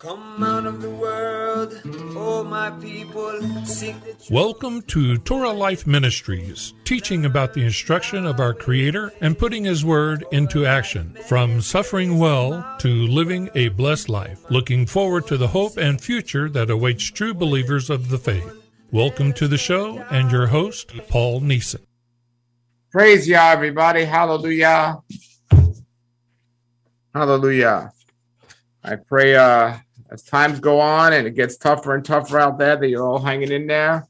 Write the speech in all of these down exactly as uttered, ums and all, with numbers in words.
Come out of the world, oh my people, sing the truth. Welcome to Torah Life Ministries, teaching about the instruction of our Creator and putting His Word into action, from suffering well to living a blessed life, looking forward to the hope and future that awaits true believers of the faith. Welcome to the show and your host, Paul Neeson. Praise Yah, everybody. Hallelujah. Hallelujah. I pray uh, as times go on and it gets tougher and tougher out there, that you're all hanging in there.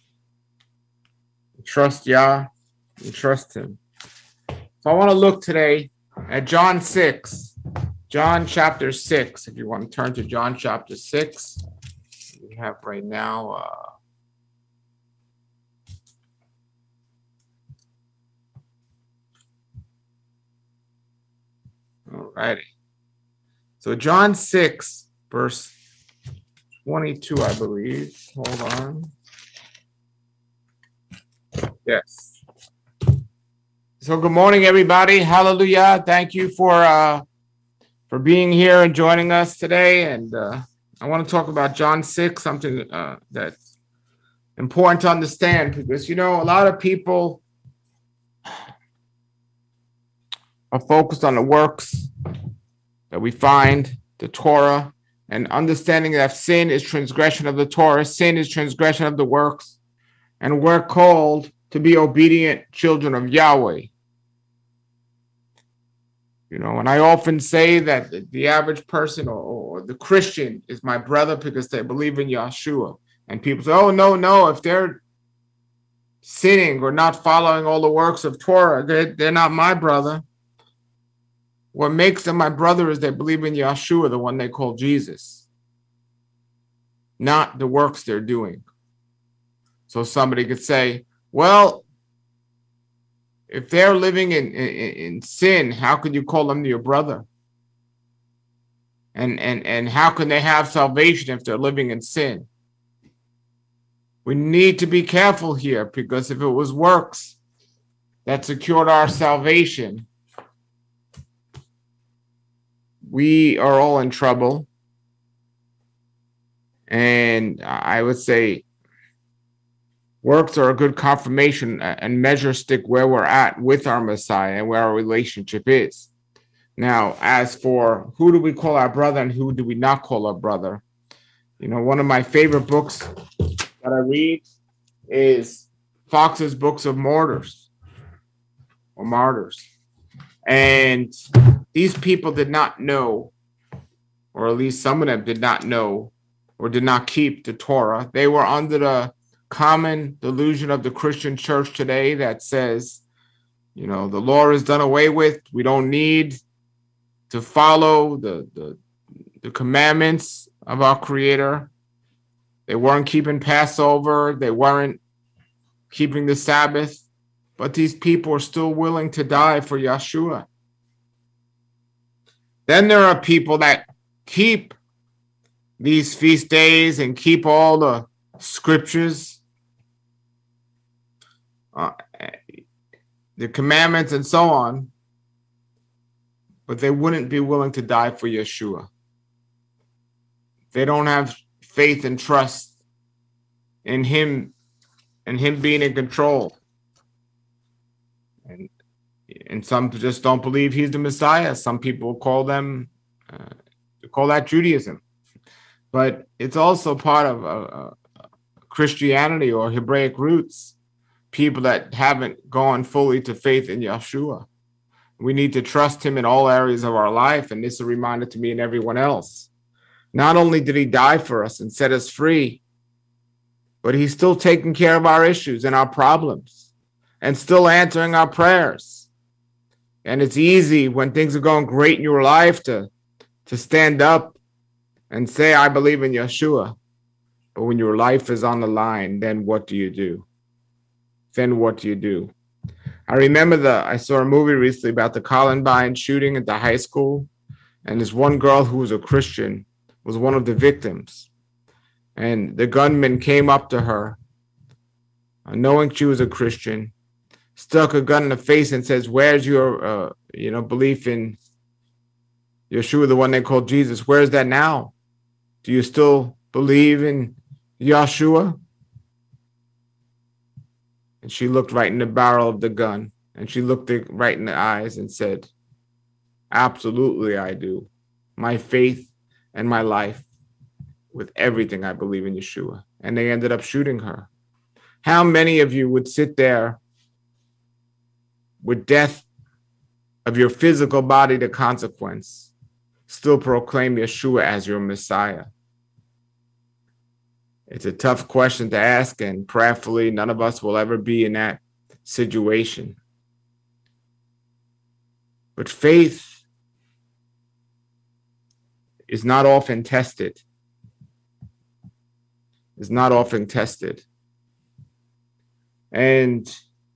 Trust Yah and trust Him. So I want to look today at John six. John chapter six. If you want to turn to John chapter six, we have right now... Uh, All righty. So John six, verse twenty-two, I believe. Hold on. Yes. So good morning, everybody. Hallelujah. Thank you for uh, for being here and joining us today. And uh, I want to talk about John six, something uh, that's important to understand, because, you know, a lot of people are focused on the works that we find, the Torah, and understanding that sin is transgression of the Torah, sin is transgression of the works, and we're called to be obedient children of Yahweh. You know, and I often say that the, the average person or, or the Christian is my brother because they believe in Yahshua. And people say, oh, no, no, if they're sinning or not following all the works of Torah, they're, they're not my brother. What makes them my brother is they believe in Yahshua, the one they call Jesus, not the works they're doing. So somebody could say, well, if they're living in, in, in sin, how could you call them your brother? And, and, and how can they have salvation if they're living in sin? We need to be careful here, because if it was works that secured our salvation, we are all in trouble. And I would say works are a good confirmation and measure stick where we're at with our Messiah and where our relationship is. Now, as for who do we call our brother and who do we not call our brother? You know, one of my favorite books that I read is Fox's Books of Martyrs or Martyrs. And these people did not know, or at least some of them did not know, or did not keep the Torah. They were under the common delusion of the Christian church today that says, you know, the law is done away with. We don't need to follow the, the, the commandments of our Creator. They weren't keeping Passover. They weren't keeping the Sabbath. But these people are still willing to die for Yahshua. Then there are people that keep these feast days and keep all the scriptures, uh, the commandments and so on, but they wouldn't be willing to die for Yeshua. They don't have faith and trust in Him and Him being in control. And, and some just don't believe He's the Messiah. Some people call them, uh, call that Judaism. But it's also part of uh, uh, Christianity or Hebraic roots, people that haven't gone fully to faith in Yeshua. We need to trust Him in all areas of our life, and this is a reminder to me and everyone else. Not only did He die for us and set us free, but He's still taking care of our issues and our problems and still answering our prayers. And it's easy when things are going great in your life to, to stand up and say, I believe in Yeshua. But when your life is on the line, then what do you do? Then what do you do? I remember the I saw a movie recently about the Columbine shooting at the high school. And this one girl who was a Christian was one of the victims. And the gunman came up to her, uh, knowing she was a Christian, stuck a gun in the face and says, where's your, uh, you know, belief in Yeshua, the one they call Jesus? Where's that now? Do you still believe in Yeshua? And she looked right in the barrel of the gun, and she looked it right in the eyes and said, absolutely, I do. My faith and my life, with everything I believe in Yeshua. And they ended up shooting her. How many of you would sit there with death of your physical body the consequence, still proclaim Yeshua as your Messiah? It's a tough question to ask, and prayerfully, none of us will ever be in that situation. But faith is not often tested. Is not often tested. And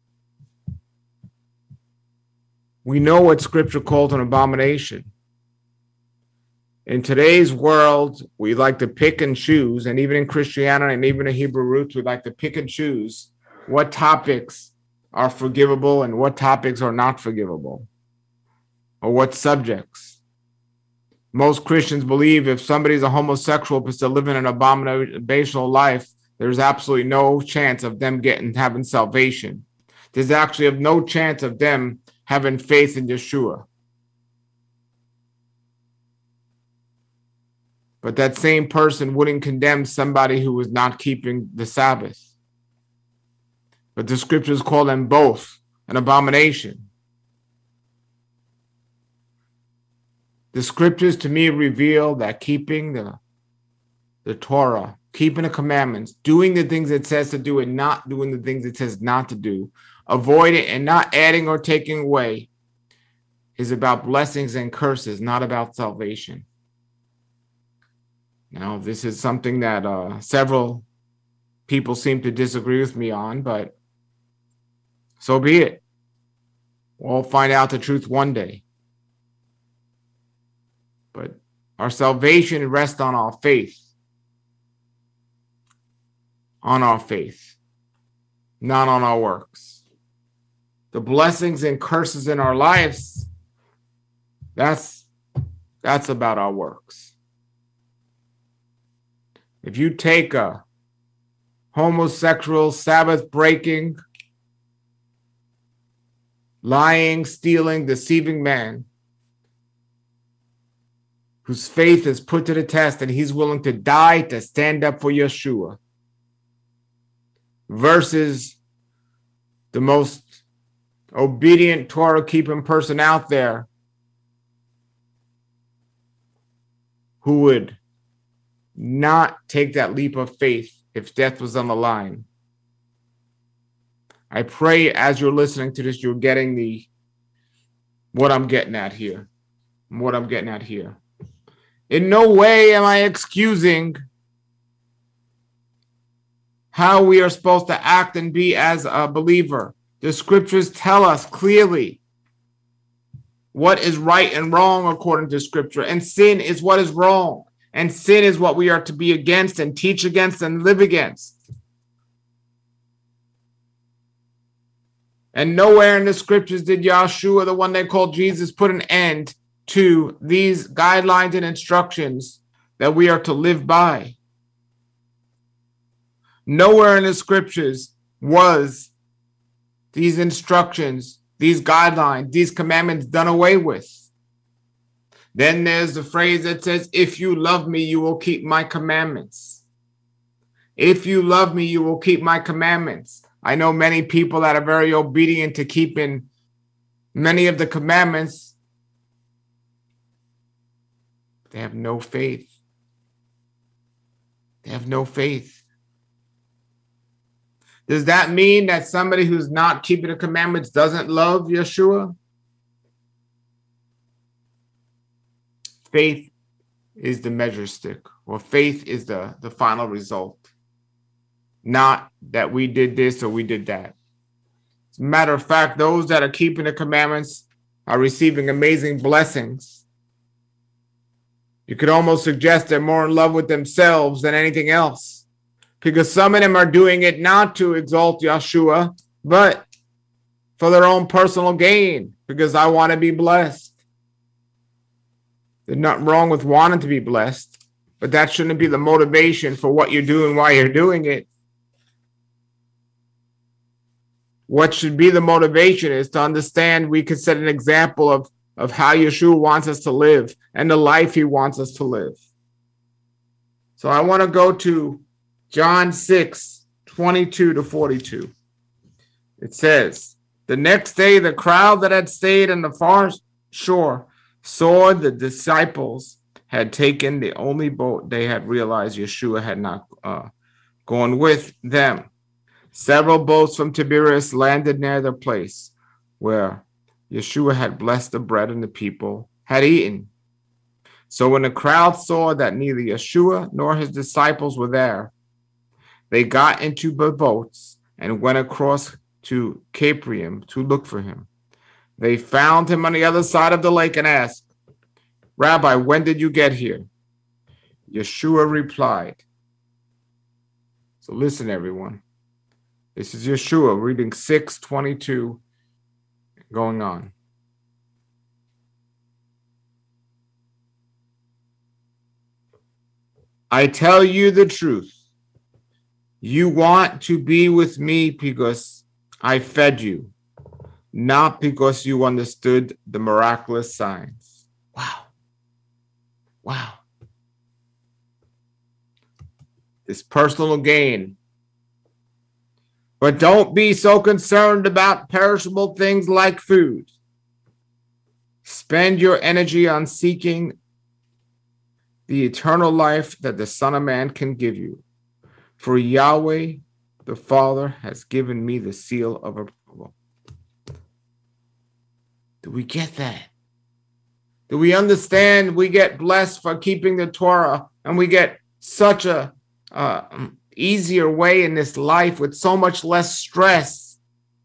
we know what Scripture calls an abomination. In today's world, we like to pick and choose, and even in Christianity and even in Hebrew roots, we like to pick and choose what topics are forgivable and what topics are not forgivable, or what subjects. Most Christians believe if somebody's a homosexual but still living an abominational life, there's absolutely no chance of them getting having salvation. There's actually no chance of them having faith in Yeshua. But that same person wouldn't condemn somebody who was not keeping the Sabbath. But the scriptures call them both an abomination. The scriptures to me reveal that keeping the, the Torah, keeping the commandments, doing the things it says to do and not doing the things it says not to do, avoiding and not adding or taking away, is about blessings and curses, not about salvation. Now, this is something that uh, several people seem to disagree with me on, but so be it. We'll find out the truth one day. But our salvation rests on our faith. On our faith, not on our works. The blessings and curses in our lives, that's, that's about our works. If you take a homosexual, Sabbath-breaking, lying, stealing, deceiving man whose faith is put to the test and he's willing to die to stand up for Yeshua, versus the most obedient Torah-keeping person out there who would not take that leap of faith if death was on the line. I pray as you're listening to this, you're getting the what I'm getting at here. What I'm getting at here. In no way am I excusing how we are supposed to act and be as a believer. The scriptures tell us clearly what is right and wrong according to scripture, and sin is what is wrong. And sin is what we are to be against and teach against and live against. And nowhere in the scriptures did Yeshua, the one they called Jesus, put an end to these guidelines and instructions that we are to live by. Nowhere in the scriptures was these instructions, these guidelines, these commandments done away with. Then there's the phrase that says, if you love me, you will keep my commandments. If you love me, you will keep my commandments. I know many people that are very obedient to keeping many of the commandments. They have no faith. They have no faith. Does that mean that somebody who's not keeping the commandments doesn't love Yeshua? Faith is the measure stick, or faith is the, the final result. Not that we did this or we did that. As a matter of fact, those that are keeping the commandments are receiving amazing blessings. You could almost suggest they're more in love with themselves than anything else, because some of them are doing it not to exalt Yeshua, but for their own personal gain, because I want to be blessed. There's nothing wrong with wanting to be blessed. but that shouldn't be the motivation for what you're doing while you're doing it. What should be the motivation is to understand we could set an example of, of how Yeshua wants us to live and the life he wants us to live. So I want to go to John six, twenty-two to forty-two. It says, the next day the crowd that had stayed on the far shore saw the disciples had taken the only boat they had realized Yeshua had not uh, gone with them. Several boats from Tiberias landed near the place where Yeshua had blessed the bread and the people had eaten. So when the crowd saw that neither Yeshua nor his disciples were there, they got into the boats and went across to Capernaum to look for him. They found him on the other side of the lake and asked, Rabbi, when did you get here? Yeshua replied. So listen, everyone. This is Yeshua reading six twenty-two, going on. I tell you the truth. You want to be with me because I fed you, not because you understood the miraculous signs. Wow. Wow. This personal gain. But don't be so concerned about perishable things like food. Spend your energy on seeking the eternal life that the Son of Man can give you. For Yahweh, the Father, has given me the seal of approval. Do we get that? Do we understand we get blessed for keeping the Torah, and we get such a uh, easier way in this life with so much less stress?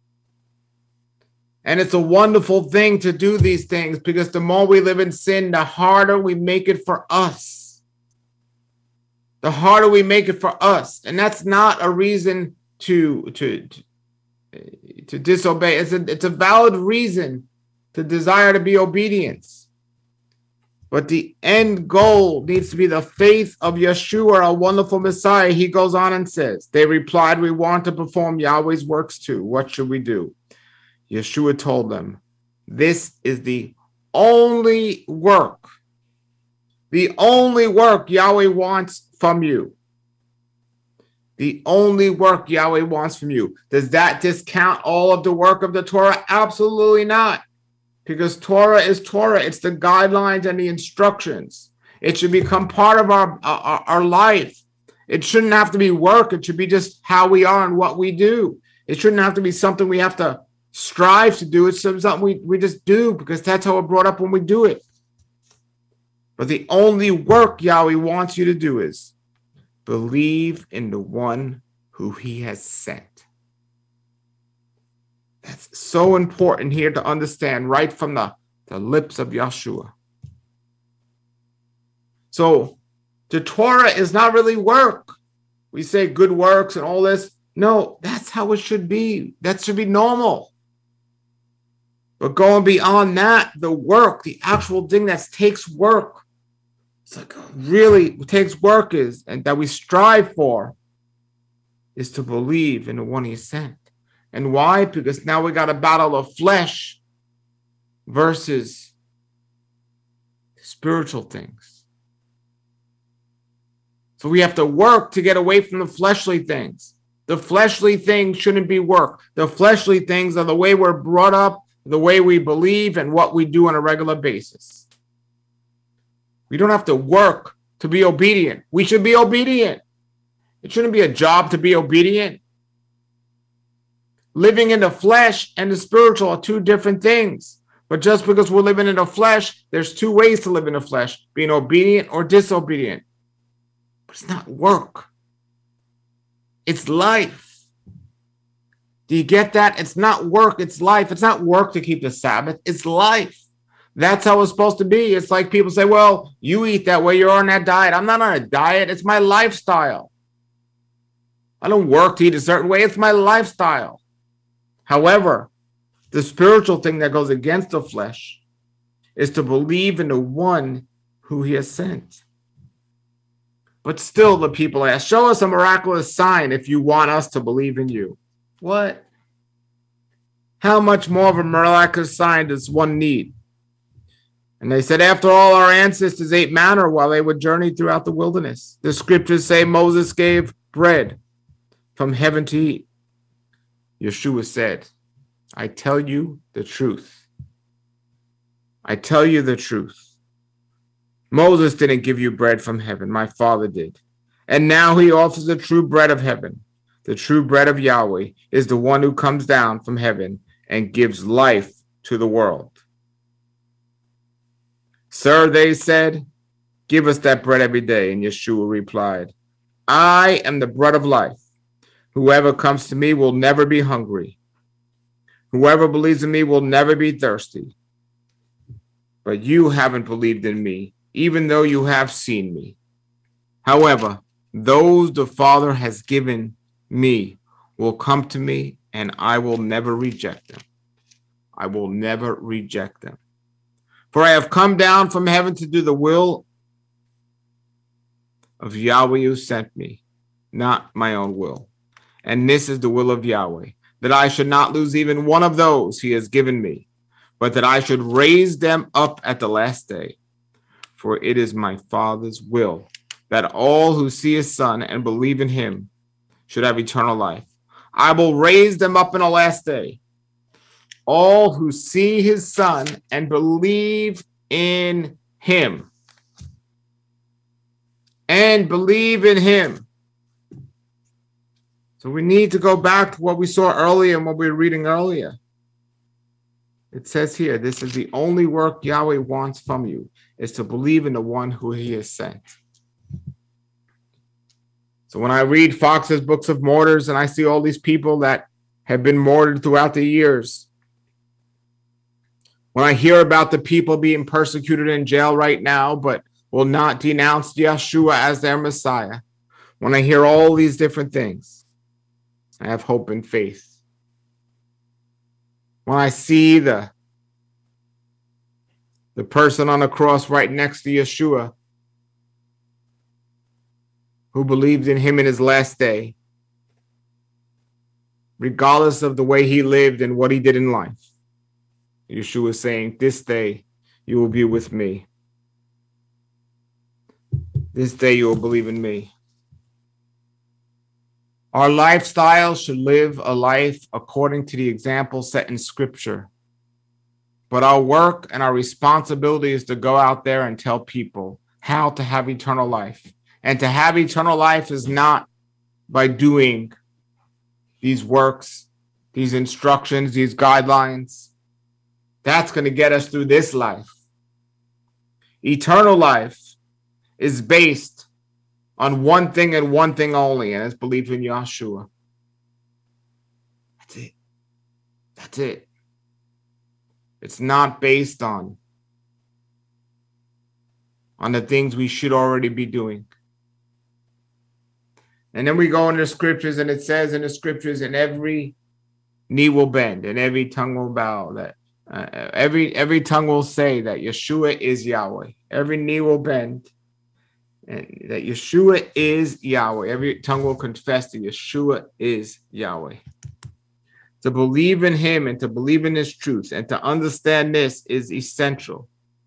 And it's a wonderful thing to do these things, because the more we live in sin, the harder we make it for us. The harder we make it for us. And that's not a reason to, to, to, to disobey. It's a, it's a valid reason to desire to be obedience. But the end goal needs to be the faith of Yeshua, our wonderful Messiah. He goes on and says, they replied, we want to perform Yahweh's works too. What should we do? Yeshua told them, this is the only work, the only work Yahweh wants from you. The only work Yahweh wants from you. Does that discount all of the work of the Torah? Absolutely not. Because Torah is Torah. It's the guidelines and the instructions. It should become part of our, our, our life. It shouldn't have to be work. It should be just how we are and what we do. It shouldn't have to be something we have to strive to do. It's something we, we just do because that's how we're brought up when we do it. But the only work Yahweh wants you to do is believe in the one who he has sent. That's so important here to understand right from the, the lips of Yeshua. So the Torah is not really work. We say good works and all this. No, that's how it should be. That should be normal. But going beyond that, the work, the actual thing that takes work, it's like really takes work is, and that we strive for, is to believe in the one he sent. And why? Because now we got a battle of flesh versus spiritual things. So we have to work to get away from the fleshly things. The fleshly things shouldn't be work. The fleshly things are the way we're brought up, the way we believe, and what we do on a regular basis. We don't have to work to be obedient. We should be obedient. It shouldn't be a job to be obedient. Living in the flesh and the spiritual are two different things. But just because we're living in the flesh, there's two ways to live in the flesh, being obedient or disobedient. But it's not work. It's life. Do you get that? It's not work, it's life. It's not work to keep the Sabbath, it's life. That's how it's supposed to be. It's like people say, well, you eat that way, you're on that diet. I'm not on a diet, it's my lifestyle. I don't work to eat a certain way, it's my lifestyle. However, the spiritual thing that goes against the flesh is to believe in the one who he has sent. But still the people ask, show us a miraculous sign if you want us to believe in you. What? How much more of a miraculous sign does one need? And they said, after all, our ancestors ate manna while they would journey throughout the wilderness. The scriptures say Moses gave bread from heaven to eat. Yeshua said, I tell you the truth. I tell you the truth. Moses didn't give you bread from heaven. My Father did. And now he offers the true bread of heaven. The true bread of Yahweh is the one who comes down from heaven and gives life to the world. Sir, they said, give us that bread every day. And Yeshua replied, I am the bread of life. Whoever comes to me will never be hungry. Whoever believes in me will never be thirsty. But you haven't believed in me, even though you have seen me. However, those the Father has given me will come to me, and I will never reject them. I will never reject them. For I have come down from heaven to do the will of Yahweh who sent me, not my own will. And this is the will of Yahweh, that I should not lose even one of those he has given me, but that I should raise them up at the last day. For it is my Father's will that all who see his Son and believe in him should have eternal life. I will raise them up in the last day. All who see his Son and believe in him. And believe in him. So we need to go back to what we saw earlier and what we were reading earlier. It says here, this is the only work Yahweh wants from you, is to believe in the one who he has sent. So when I read Fox's Books of Martyrs and I see all these people that have been martyred throughout the years, when I hear about the people being persecuted in jail right now, but will not denounce Yeshua as their Messiah, when I hear all these different things, I have hope and faith. When I see the, the person on the cross right next to Yeshua, who believed in him in his last day, regardless of the way he lived and what he did in life, Yeshua is saying, this day you will be with me. This day you will believe in me. Our lifestyle should live a life according to the example set in Scripture. But our work and our responsibility is to go out there and tell people how to have eternal life. And to have eternal life is not by doing these works, these instructions, these guidelines. That's going to get us through this life. Eternal life is based on one thing and one thing only, and it's belief in Yeshua. That's it. That's it. It's not based on, on the things we should already be doing. And then we go into the scriptures, and it says in the scriptures, and every knee will bend, and every tongue will bow, that uh, every every tongue will say that Yeshua is Yahweh. Every knee will bend, and that Yeshua is Yahweh. Every tongue will confess that Yeshua is Yahweh. To believe in him and to believe in his truth and to understand this is essential.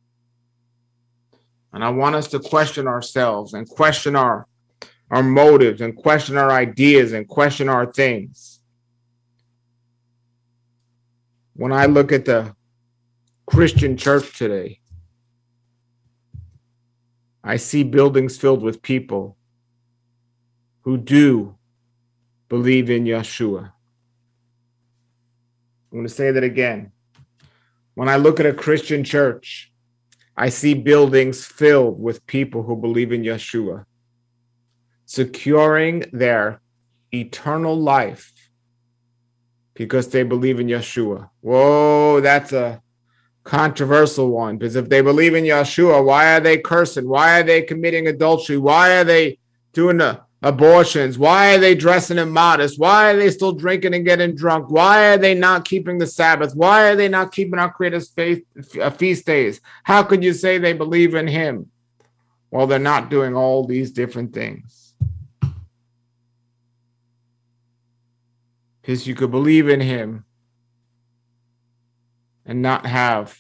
And I want us to question ourselves and question our, our motives and question our ideas and question our things. When I look at the Christian church today, I see buildings filled with people who do believe in Yeshua. I'm going to say that again. When I look at a Christian church, I see buildings filled with people who believe in Yeshua, securing their eternal life because they believe in Yeshua. Whoa, that's a controversial one, because if they believe in Yeshua, why are they cursing? Why are they committing adultery? Why are they doing the abortions? Why are they dressing immodest? Why are they still drinking and getting drunk? Why are they not keeping the Sabbath? Why are they not keeping our Creator's faith, uh, feast days? How could you say they believe in him while they're not doing all these different things. Because you could believe in him and not have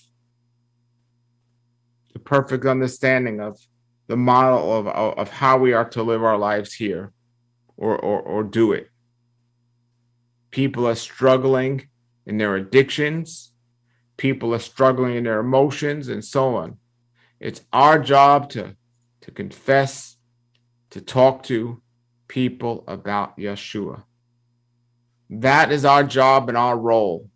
the perfect understanding of the model of, of, of how we are to live our lives here, or, or, or do it. People are struggling in their addictions. People are struggling in their emotions and so on. It's our job to, to confess, to talk to people about Yeshua. That is our job and our role.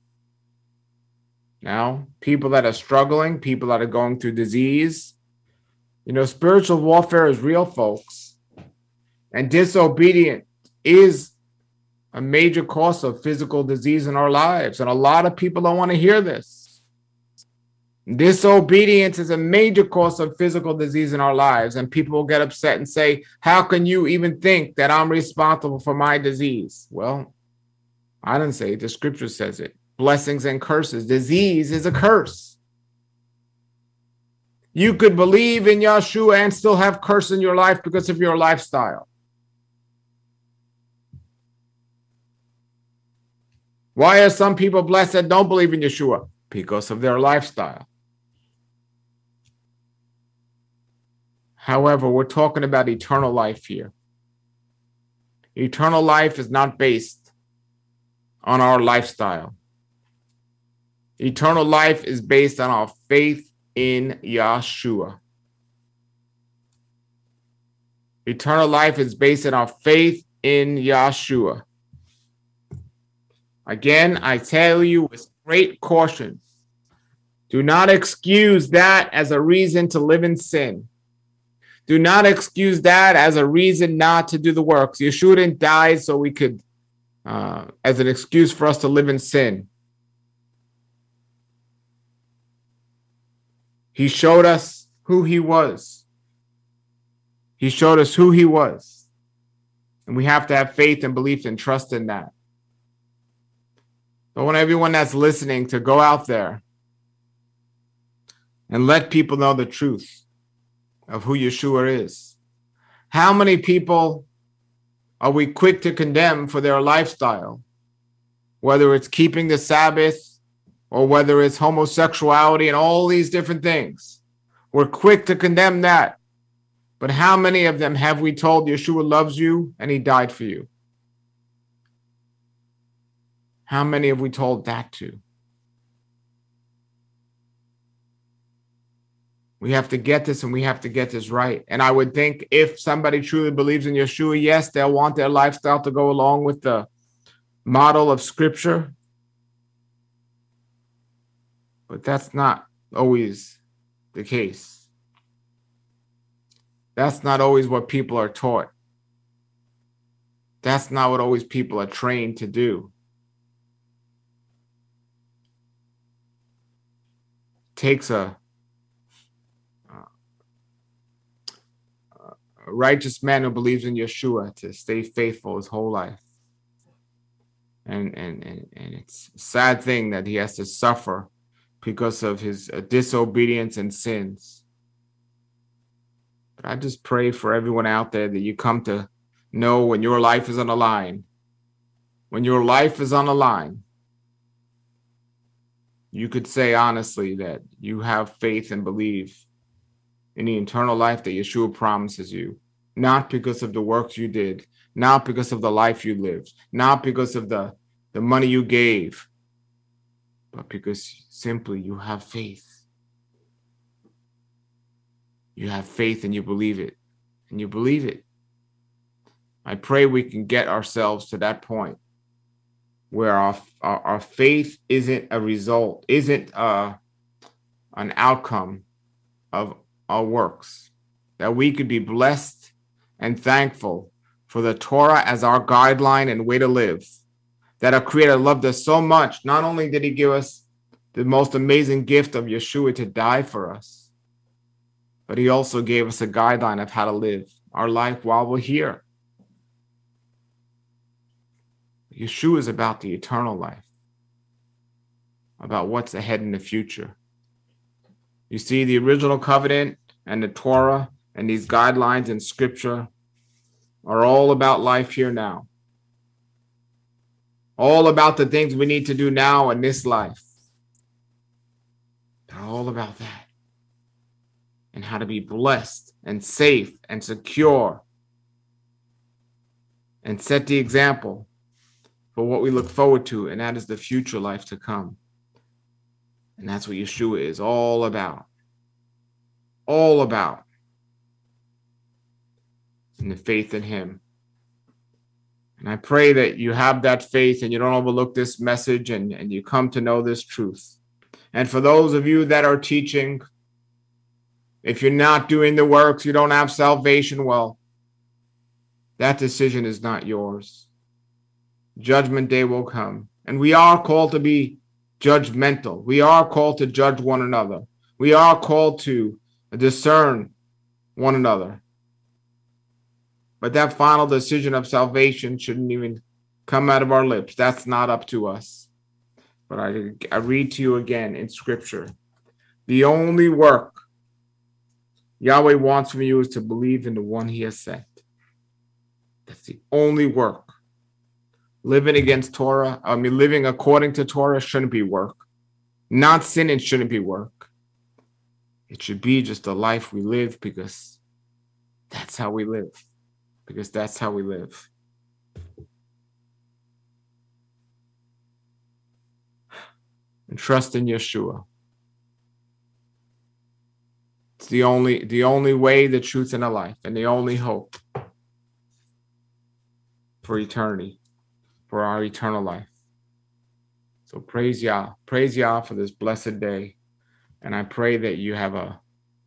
Now, people that are struggling, people that are going through disease, you know, spiritual warfare is real, folks. And disobedience is a major cause of physical disease in our lives. And a lot of people don't want to hear this. Disobedience is a major cause of physical disease in our lives. And people will get upset and say, how can you even think that I'm responsible for my disease? Well, I didn't say it. The scripture says it. Blessings and curses. Disease is a curse. You could believe in Yeshua and still have curse in your life because of your lifestyle. Why are some people blessed that don't believe in Yeshua? Because of their lifestyle. However, we're talking about eternal life here. Eternal life is not based on our lifestyle. Eternal life is based on our faith in Yeshua. Eternal life is based on our faith in Yeshua. Again, I tell you with great caution, do not excuse that as a reason to live in sin. Do not excuse that as a reason not to do the works. Yeshua didn't die so we could, uh, as an excuse for us to live in sin. He showed us who he was. He showed us who he was. And we have to have faith and belief and trust in that. I want everyone that's listening to go out there and let people know the truth of who Yeshua is. How many people are we quick to condemn for their lifestyle? Whether it's keeping the Sabbath or whether it's homosexuality and all these different things. We're quick to condemn that. But how many of them have we told Yeshua loves you and he died for you? How many have we told that to? We have to get this and we have to get this right. And I would think if somebody truly believes in Yeshua, yes, they'll want their lifestyle to go along with the model of Scripture. But that's not always the case. That's not always what people are taught. That's not what always people are trained to do. It takes a, a righteous man who believes in Yeshua to stay faithful his whole life. And, and, and, and it's a sad thing that he has to suffer because of his uh, disobedience and sins. But I just pray for everyone out there that you come to know when your life is on the line. When your life is on the line, you could say honestly that you have faith and believe in the eternal life that Yeshua promises you. Not because of the works you did, not because of the life you lived, not because of the, the money you gave, but because simply you have faith. You have faith and you believe it. And you believe it. I pray we can get ourselves to that point where our, our, our faith isn't a result, isn't uh, an outcome of our works. That we could be blessed and thankful for the Torah as our guideline and way to live. That our Creator loved us so much. Not only did he give us the most amazing gift of Yeshua to die for us, but he also gave us a guideline of how to live our life while we're here. Yeshua is about the eternal life, about what's ahead in the future. You see, the original covenant and the Torah and these guidelines in Scripture are all about life here now. All about the things we need to do now in this life. They're all about that. And how to be blessed and safe and secure. And set the example for what we look forward to, and that is the future life to come. And that's what Yeshua is all about. All about. And the faith in him. And I pray that you have that faith and you don't overlook this message, and, and you come to know this truth. And for those of you that are teaching, if you're not doing the works, you don't have salvation, well, that decision is not yours. Judgment day will come. And we are called to be judgmental. We are called to judge one another. We are called to discern one another. But that final decision of salvation shouldn't even come out of our lips. That's not up to us. But I, I read to you again in Scripture. The only work Yahweh wants from you is to believe in the one he has sent. That's the only work. Living against Torah, I mean, living according to Torah shouldn't be work. Not sinning shouldn't be work. It should be just the life we live, because that's how we live. Because that's how we live. And trust in Yeshua. It's the only, the only way, the truth, and the life, and the only hope for eternity, for our eternal life. So praise Yah. Praise Yah for this blessed day. And I pray that you have a,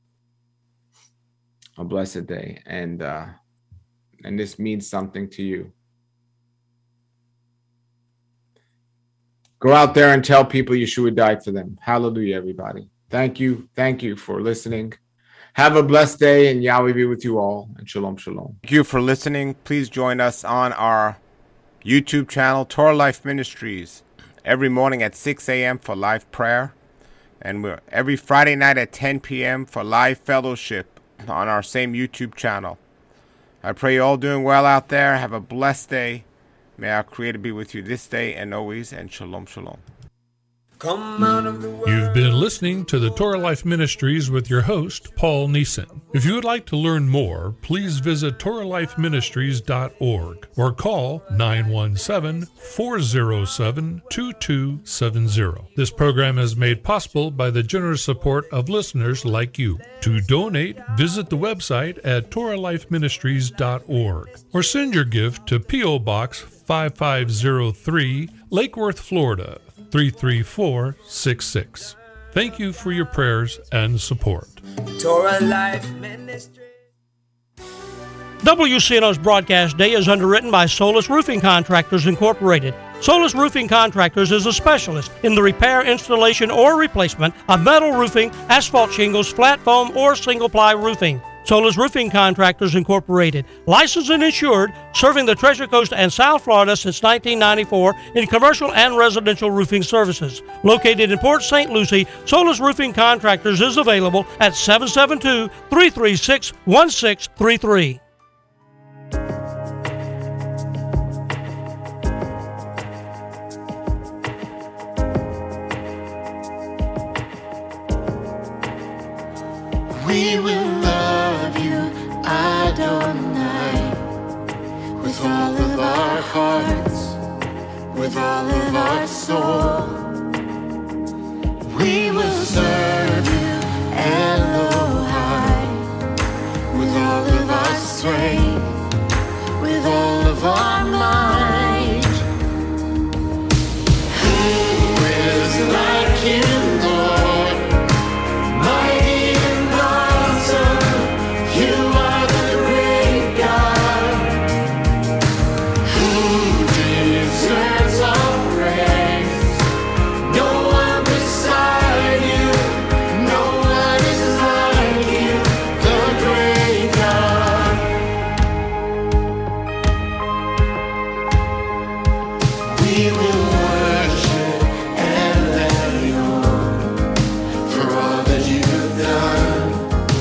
a blessed day. And, uh, and this means something to you. Go out there and tell people Yeshua died for them. Hallelujah, everybody. Thank you. Thank you for listening. Have a blessed day, and Yahweh be with you all. And shalom, shalom. Thank you for listening. Please join us on our YouTube channel, Torah Life Ministries, every morning at six a.m. for live prayer. And we're every Friday night at ten p.m. for live fellowship on our same YouTube channel. I pray you're all doing well out there. Have a blessed day. May our Creator be with you this day and always. And shalom, shalom. Come out of the world. You've been listening to the Torah Life Ministries with your host, Paul Neeson. If you would like to learn more, please visit torah life ministries dot org or call nine one seven, four zero seven, two two seven zero. This program is made possible by the generous support of listeners like you. To donate, visit the website at torah life ministries dot org or send your gift to P O. Box five five zero three, Lake Worth, Florida, three three four six six. Thank you for your prayers and support. Torah Life Ministry. W C N O's broadcast day is underwritten by Solus Roofing Contractors Incorporated. Solus Roofing Contractors is a specialist in the repair, installation, or replacement of metal roofing, asphalt shingles, flat foam, or single-ply roofing. Solus Roofing Contractors Incorporated, licensed and insured, serving the Treasure Coast and South Florida since nineteen ninety-four in commercial and residential roofing services. Located in Port Saint Lucie, Solus Roofing Contractors is available at seven seven two, three three six, one six three three. We will love you, Adonai, with all of our hearts, with all of our soul. We will serve you, El